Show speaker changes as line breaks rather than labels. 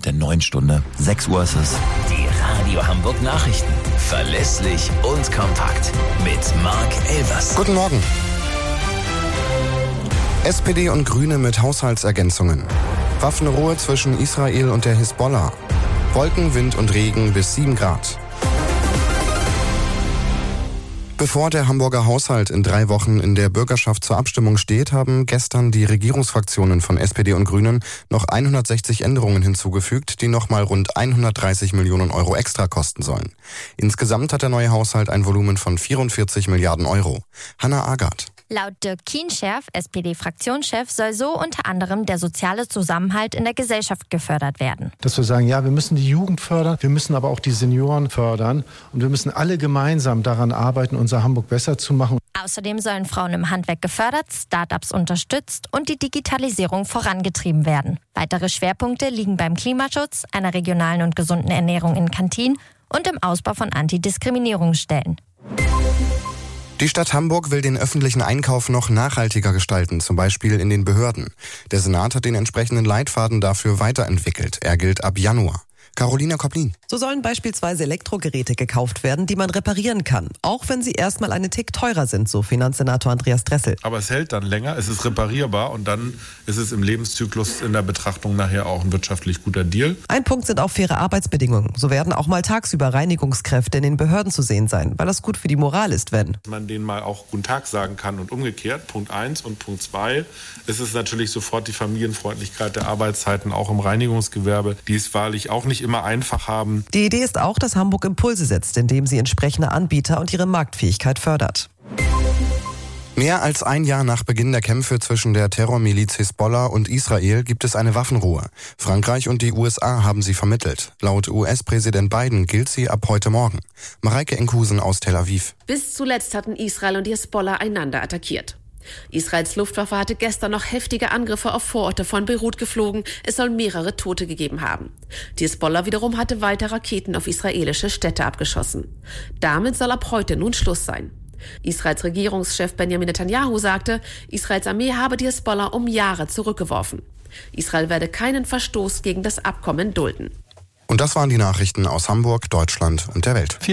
mit der neuen Stunde. 6 Uhr ist es.
Die Radio Hamburg Nachrichten. Verlässlich und kompakt. Mit Marc Elvers.
Guten Morgen. SPD und Grüne mit Haushaltsergänzungen. Waffenruhe zwischen Israel und der Hisbollah. Wolken, Wind und Regen bis 7 Grad. Bevor der Hamburger Haushalt in 3 Wochen in der Bürgerschaft zur Abstimmung steht, haben gestern die Regierungsfraktionen von SPD und Grünen noch 160 Änderungen hinzugefügt, die nochmal rund 130 Millionen Euro extra kosten sollen. Insgesamt hat der neue Haushalt ein Volumen von 44 Milliarden Euro. Hannah Agath.
Laut Dirk Kienscherf, SPD-Fraktionschef, soll so unter anderem der soziale Zusammenhalt in der Gesellschaft gefördert werden.
Dass wir sagen, ja, wir müssen die Jugend fördern, wir müssen aber auch die Senioren fördern und wir müssen alle gemeinsam daran arbeiten, unser Hamburg besser zu machen.
Außerdem sollen Frauen im Handwerk gefördert, Start-ups unterstützt und die Digitalisierung vorangetrieben werden. Weitere Schwerpunkte liegen beim Klimaschutz, einer regionalen und gesunden Ernährung in Kantinen und im Ausbau von Antidiskriminierungsstellen.
Die Stadt Hamburg will den öffentlichen Einkauf noch nachhaltiger gestalten, zum Beispiel in den Behörden. Der Senat hat den entsprechenden Leitfaden dafür weiterentwickelt. Er gilt ab Januar. Carolina Koplin.
So sollen beispielsweise Elektrogeräte gekauft werden, die man reparieren kann, auch wenn sie erstmal einen Tick teurer sind, so Finanzsenator Andreas Dressel.
Aber es hält dann länger, es ist reparierbar und dann ist es im Lebenszyklus in der Betrachtung nachher auch ein wirtschaftlich guter Deal.
Ein Punkt sind auch faire Arbeitsbedingungen. So werden auch mal tagsüber Reinigungskräfte in den Behörden zu sehen sein, weil das gut für die Moral ist, wenn
man denen mal auch Guten Tag sagen kann und umgekehrt. Punkt 1 und Punkt 2 ist es natürlich sofort die Familienfreundlichkeit der Arbeitszeiten auch im Reinigungsgewerbe, die es wahrlich auch nicht immer einfach haben.
Die Idee ist auch, dass Hamburg Impulse setzt, indem sie entsprechende Anbieter und ihre Marktfähigkeit fördert.
Mehr als ein Jahr nach Beginn der Kämpfe zwischen der Terrormiliz Hisbollah und Israel gibt es eine Waffenruhe. Frankreich und die USA haben sie vermittelt. Laut US-Präsident Biden gilt sie ab heute Morgen. Mareike Enkhusen aus Tel Aviv.
Bis zuletzt hatten Israel und die Hisbollah einander attackiert. Israels Luftwaffe hatte gestern noch heftige Angriffe auf Vororte von Beirut geflogen. Es soll mehrere Tote gegeben haben. Die Hisbollah wiederum hatte weiter Raketen auf israelische Städte abgeschossen. Damit soll ab heute nun Schluss sein. Israels Regierungschef Benjamin Netanyahu sagte, Israels Armee habe die Hisbollah um Jahre zurückgeworfen. Israel werde keinen Verstoß gegen das Abkommen dulden.
Und das waren die Nachrichten aus Hamburg, Deutschland und der Welt.